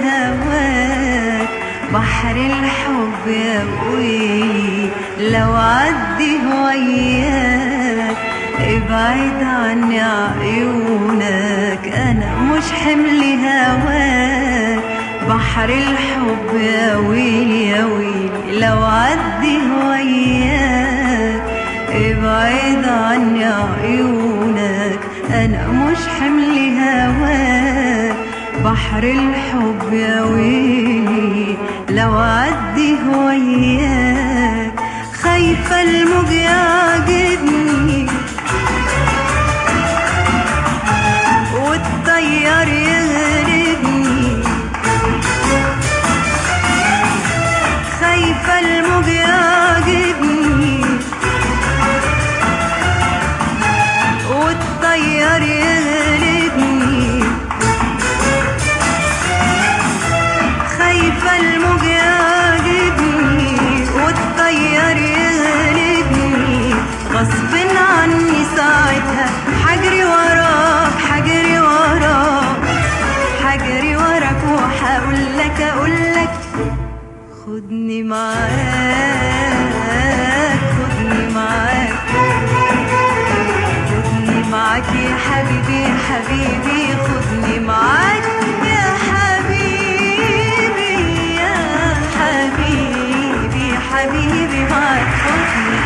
لهواك بحر الحب يا ويلي لو عدي وياك ابعد عني عيونك انا مش حمل هواك بحر الحب يا ويلي يا ويلي لو عدي وياك ابعد عني عيونك انا مش حمل هواك بحر الحب يا ويلي لو عدي وياك خايفة الموج يعجبني والطيار يغربني خايفة الموج يعجبني والطيار يغربني خايفة الموج يعجبني والطيار يغلبني غصب عني ساعتها حجري وراك حجري وراك حجري وراك وحقولك أقولك خدني معاك خدني معاك خدني معاك يا حبيبي يا حبيبي خدني معاك يا حبيبي يا حبيبي حبيبي معاك خدني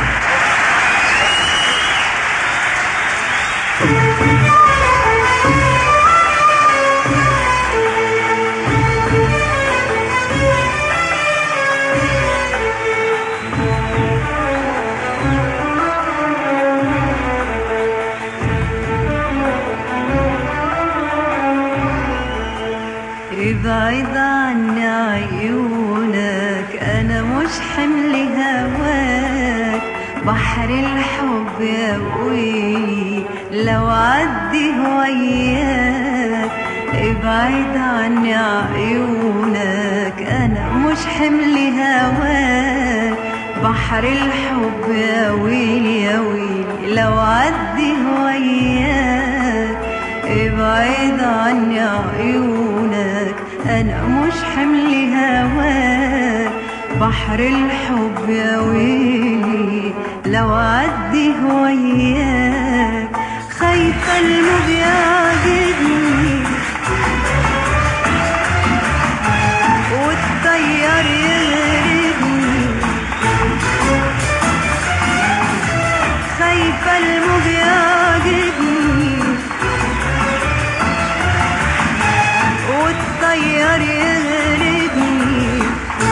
ابعد عني عيونك انا مش حمل هواك بحر الحب يا ويلي لو عدي وياك ابعد عني عيونك انا مش حمل هواك بحر الحب يا ويلي يا ويلي لو عدي وياك ابعد عني عيونك انا مش حمل هواك بحر الحب يا ويلي لو عدي وياك خايفة الموج يعجبني والطيار يغربني خايفة الموج يعجبني والطيار يغلبني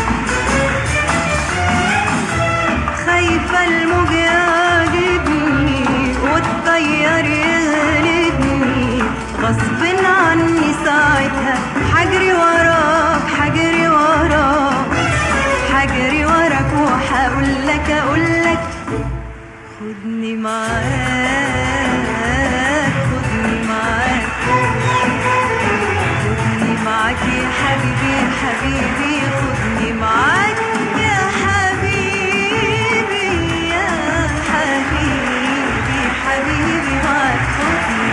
خايفة الموج يعجبني والطيار يغلبني غصب عني ساعتها حجري وراك حجري وراك حجري وراك وحقولك أقولك خدني معاك خدني معاك خدني معاك يا حبيبي يا حبيبي خدني معاك يا حبيبي يا حبيبي حبيبي معاك خدني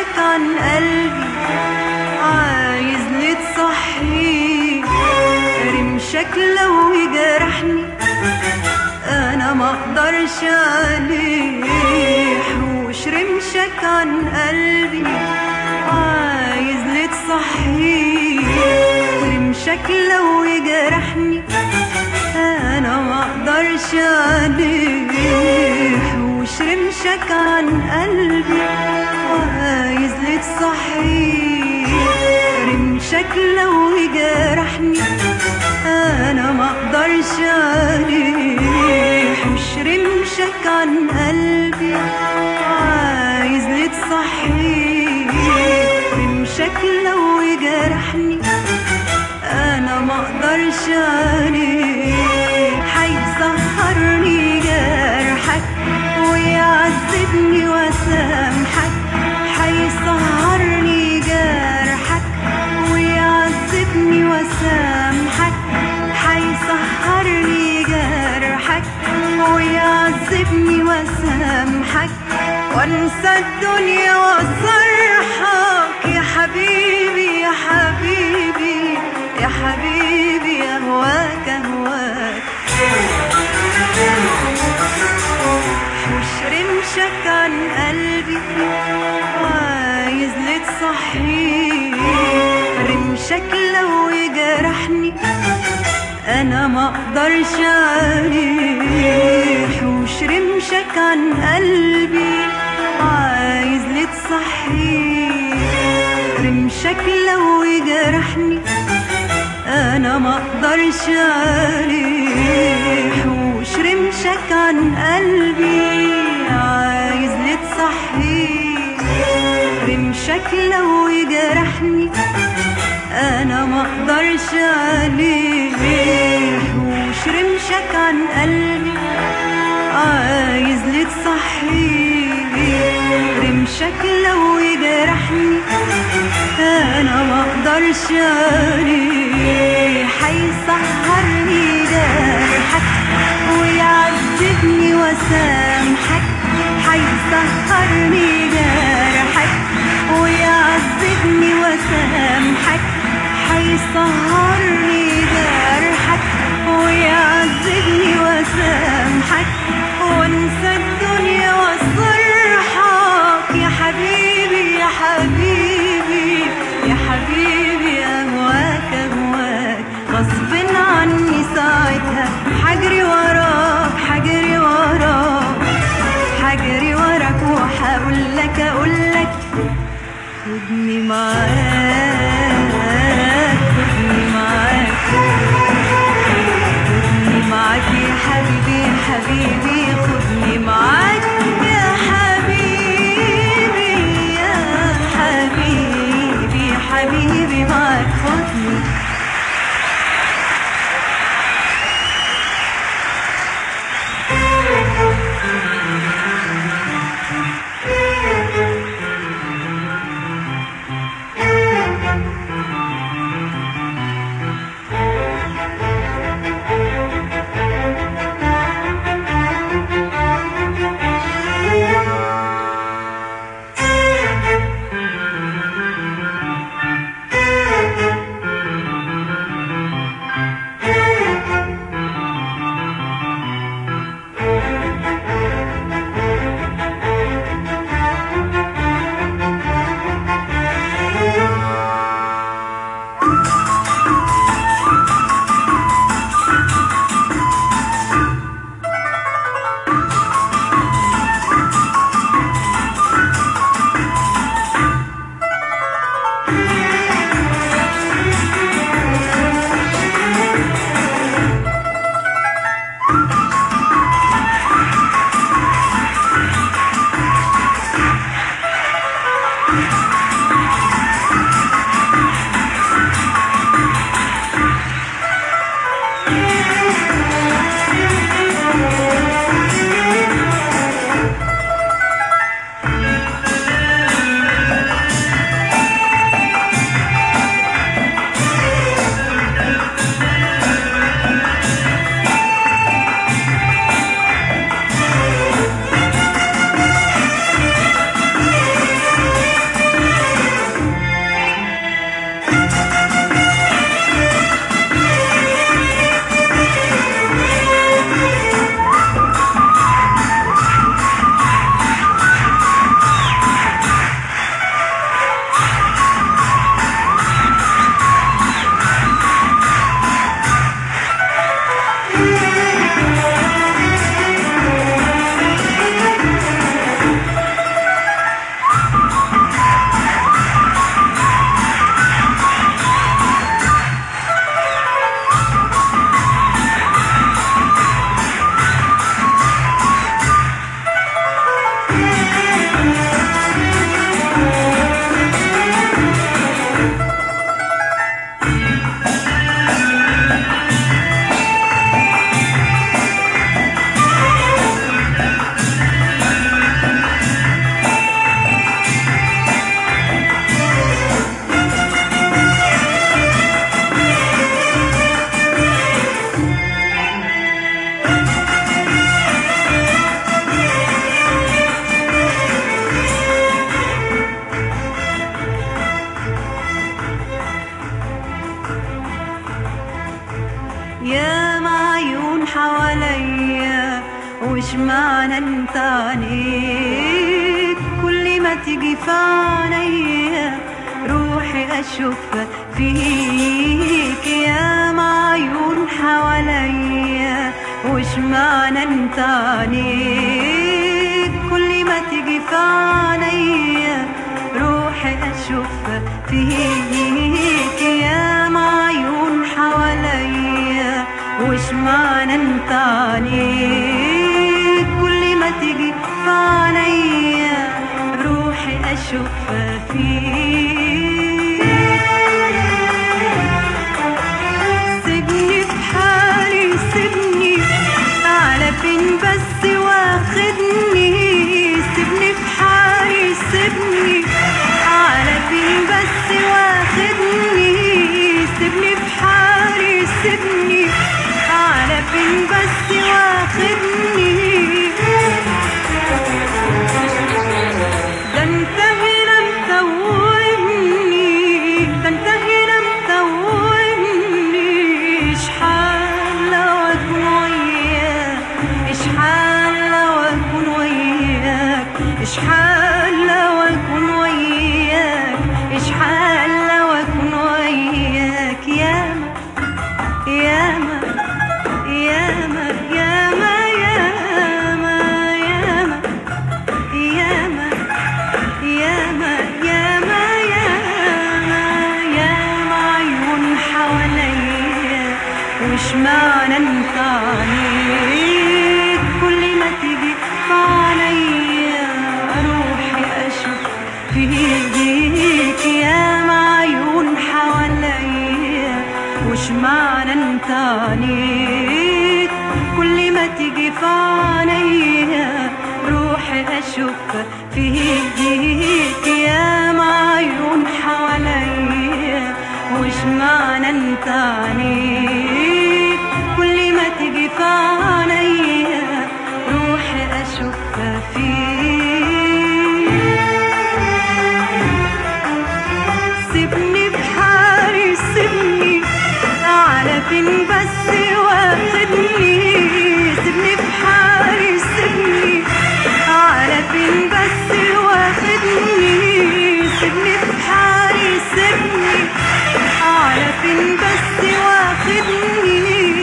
رمشك عن قلبي، عايزني تصحيه. رمشك لو يجرحني انا ما اقدرش عليه. حوش رمشك عن قلبي، عايزني تصحيه. رمشك لو يجرحني انا ما اقدرش عليه. حوش رمشك عن قلبي، عايزني تصحيه. رمشك لو يجرحني انا ما اقدرش عليه. حوش رمشك عن قلبي، عايزني تصحيه. رمشك لو يجرحني انا ما اقدرش عليه. حيسهرني جرحك ويعذبني وسامحك. حيسهرني جرحك ويعذبني وسامحك. حيسهرني جرحك ويعذبني وسامحك. وانسى الدنيا وصرحك يا حبيبي يا حبيبي يا حبيبي. اهواك اهواك. حوش رمشك عن قلبي، عايزني تصحيه. رمشك لو يجرحني انا ما اقدرش عليه. حوش رمشك عن قلبي، عايزني تصحيه. رمشك لو يجرحني انا ما اقدرش عليه. حوش رمشك عن قلبي، عايزني تصحيه. رمشك لو يجرحني انا ما اقدرش عليه. حوش رمشك عن قلبي، عايزني تصحيه. رمشك لو يجرحني انا ما اقدرش عليه. حيسهرني جرحك ويعذبني وسامحك. حيسهرني جرحك ويعذبني وسامحك. حيسهرني جرحك ويعذبني وسامحك. وانسى الدنيا وصرحك يا حبيبي يا حبيبي يا حبيبي. اهواك اهواك. غصب عني ساعتها حجري وراك حجري وراك حجري وراك. وحاقول لك اقول لك خدني معاك خدني معاك خدني معاك يا حبيبي يا حبيبي. خدني معاك يا حبيبي يا حبيبي يا حبيبي. معاك خدني. وش معنى انت عنيك كل ما تيجي في عينيا روحي اشوفها فيك يا معيون حواليا. وش معنى انت عنيك كل ما تيجي في عينيا روحي اشوفها فيك يا معيون حواليا. وش معنى انت عنيك كل ما تيجي في عينيا روحي اشوفها فيك. سيبني في حالي سيبني على فين بس واخدني. سيبني في حالي سيبني على فين بس واخدني. سيبني في حالي سيبني على فين بس واخدني. ده انت هنا متوهني ده انت هنا متوهني. اشحال لو اكون وياك اشحال لو اكون وياك اشحال لو اكون وياك اشحال لو اكون وياك. ياما ياما ياما ياما ياما ياما ياما ياما ياما ياما ياما عيون حواليا. وش معنى انت عنيك كل ما تيجي في عينيا روحي اشوف فيك ياما عيون حواليا. وش معنى انت عنيك كل ما تيجي في عينيا روحي اشوفها فيك ياما عيون حواليا. وش معنى انت عنيك كل ما تيجي في عينيا روحي اشوفها فيك. سيبني بحالي سيبني على فين بس واخدني. سيبني بحالي سيبني على فين بس واخدني. سيبني بحالي سيبني على فين بس واخدني.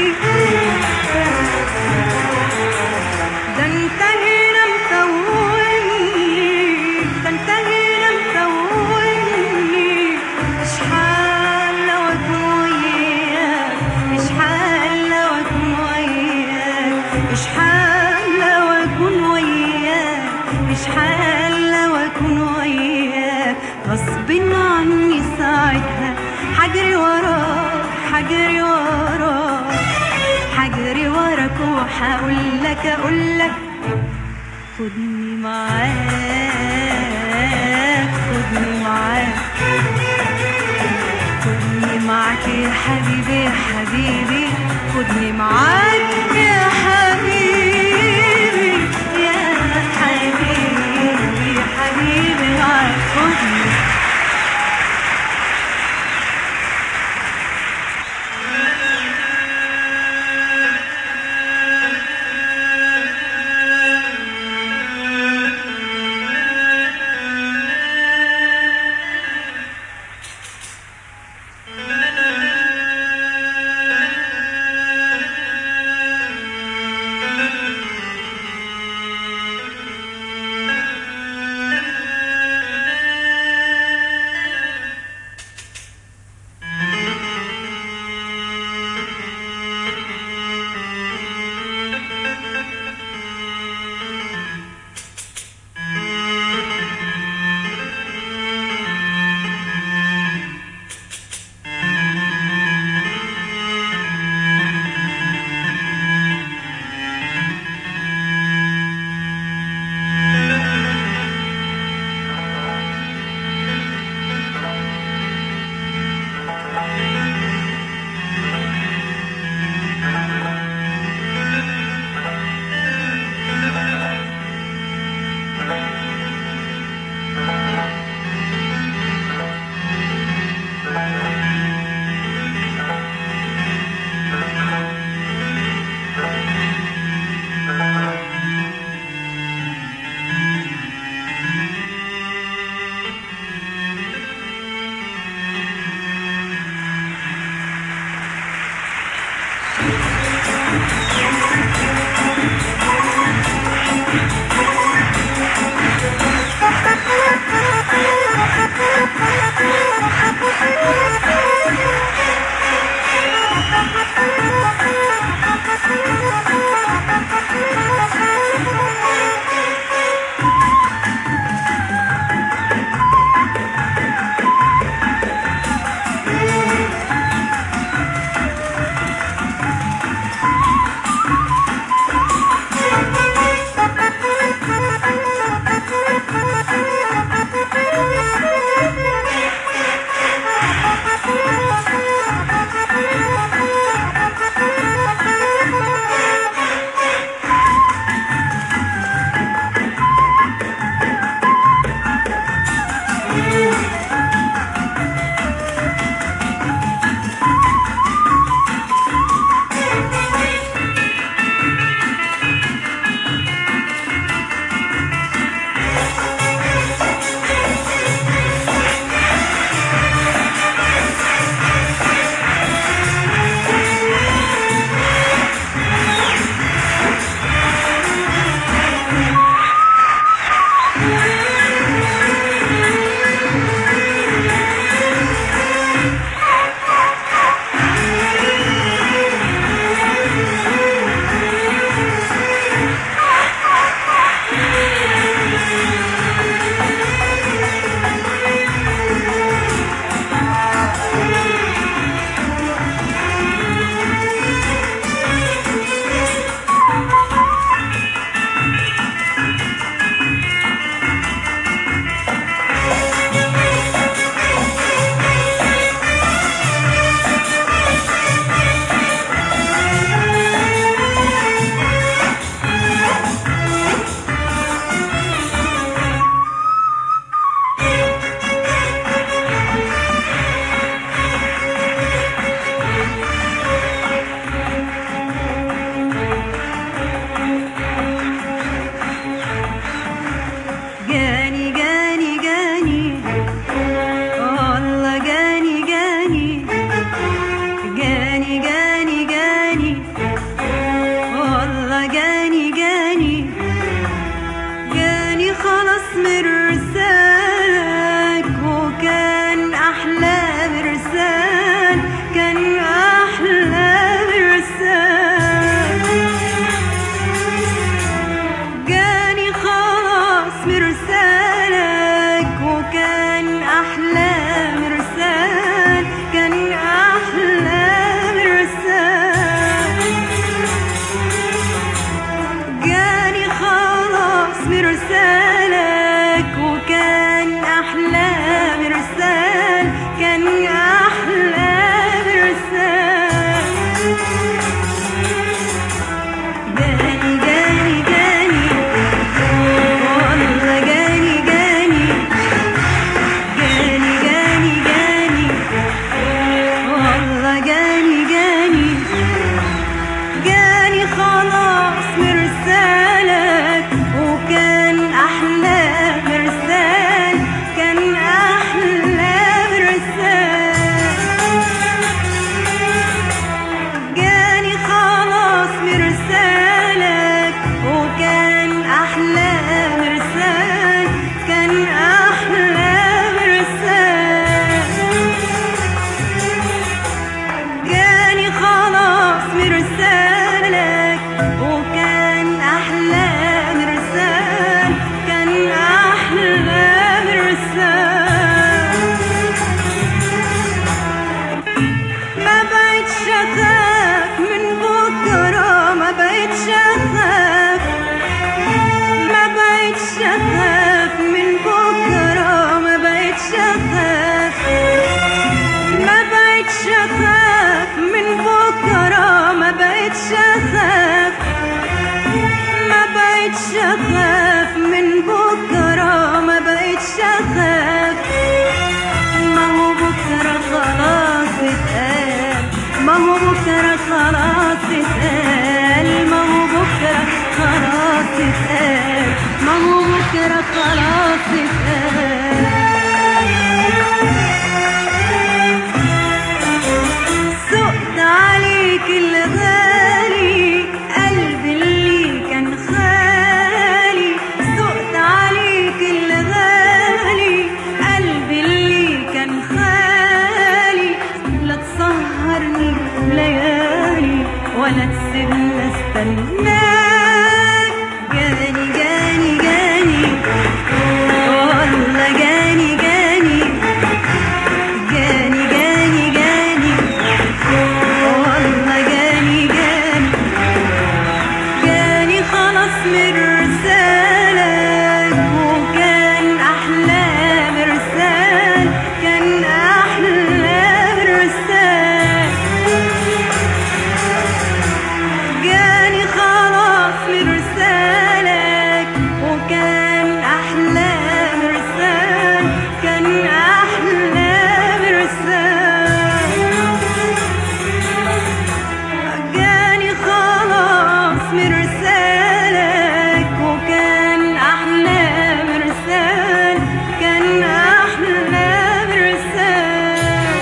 ده انت هنا متوهني ده انت هنا متوهني. اشحال لو اكون وياك اشحال لو اكون وياك اشحال لو اكون وياك اشحال لو اكون وياك. غصب عني ساعتها حجري وراك حجري وراك حجري وراك وحقولك اقولك خدني معاك خدني معاك خدني معاك يا حبيبي يا حبيبي خدني معاك يا حبيبي يا حبيبي يا حبيبي معاك خدني. مرسالك وكان أحلى مرسال، كان أحلى مرسال. جاني خلاص مرسالك وكان أحلى مرسال، كان أحلى مرسال. جاني خلاص مرسالك وكان أحلى مرسال، كان أحلى مرسال. جاني جاني جاني والله جاني جاني جاني جاني جاني والله جاني جاني جاني خلاص مرسالك وكان أحلى مرسال، كان أحلى مرسال. جاني خلاص مرسالك وكان أحلى مرسال، كان أحلى مرسال. جاني خلاص مرسالك وكان أحلى مرسال، كان أحلى مرسال. ما بقتش أخاف من بكرة، ما بقتش أخاف، ما بقتش أخاف من بكرة، ما بقتش أخاف، ما بقتش أخاف من بكرة، ما بقتش أخاف، ما بقتش أخاف من بكرة، ما بقتش أخاف. ما هو بكرة خلاص اتقال، ما هو بكرة خلاص اتقال، ما هو بكرة خلاص اتقال، ما هو بكرة خلاص اتقال. سقت عليك الغالي قلبي اللي كان خالي، سقت عليك الغالي قلبي اللي كان خالي. لا تسهرني ليالي ولا تسيبني استناك. جاني جاني جاني والله جاني جاني جاني جاني جاني والله جاني جاني جاني خلاص مرسالك وكان أحلى مرسال، كان أحلى مرسال. جاني خلاص مرسالك وكان أحلى مرسال، كان أحلى مرسال. جاني خلاص مرسالك وكان أحلى مرسال، كان أحلى مرسال.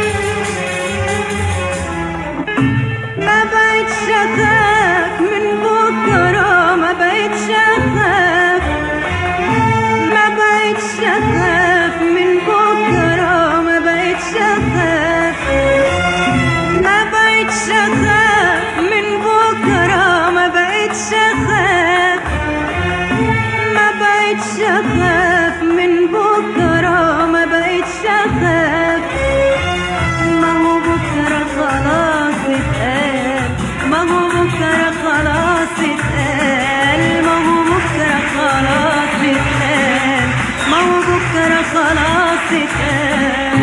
ما بقتش أخاف من بكرة، ما بقتش أخاف، ما بقتش أخاف من بكرة، ما بقتش أخاف، ما بقتش أخاف من بكرة، ما بقتش أخاف، ما بقتش أخاف من بكرة، ما بقتش أخاف. ما هو بكرة خلاص اتقال، ما هو بكرة خلاص اتقال، ما هو بكرة خلاص اتقال، ما هو بكرة خلاص اتقال.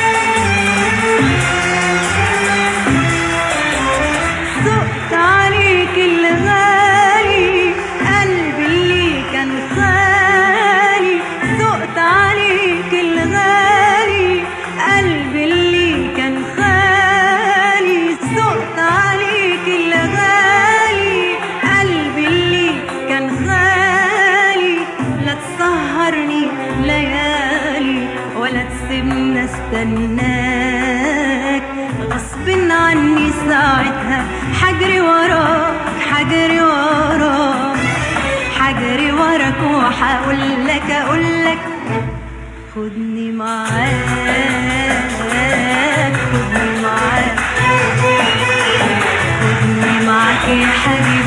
سقت عليك الغالي قلبي اللي كان خالي، سقت عليك الغالي قلبي اللي كان خالي، سقت عليك الغالي قلبي اللي كان خالي. لا تسهرني ليالي ولا تسيبني استناك. غصب عني ساعتها حجري وراك، حجري وراك، حجري هجري وراك وهقول لك اقول لك خدني معاك خدني معاك خدني معاك يا حبيبي